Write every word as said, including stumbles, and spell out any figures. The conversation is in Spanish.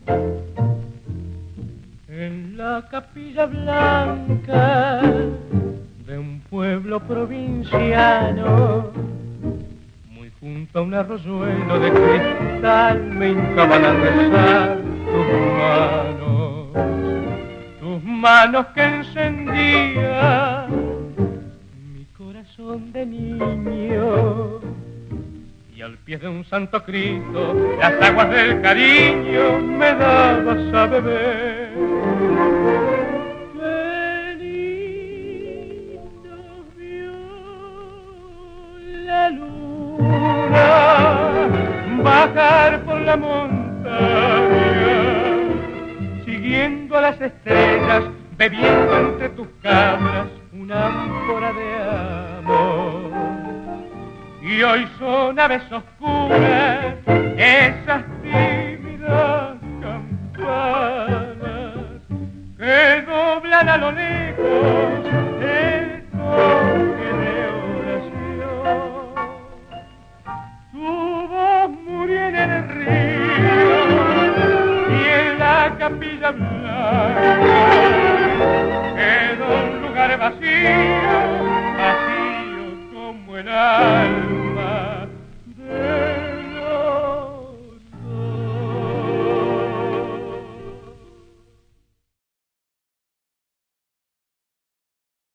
En la capilla blanca de un pueblo provinciano, muy junto a un arroyuelo de cristal, me hincaban a rezar tus manos, tus manos que encendían mi corazón de niño. Y al pie de un santo Cristo, las aguas del cariño me dabas a beber. Qué lindo vio la luna bajar por la montaña, siguiendo a las estrellas, bebiendo entre tus cabras una ánfora de amor. Y hoy son aves oscuras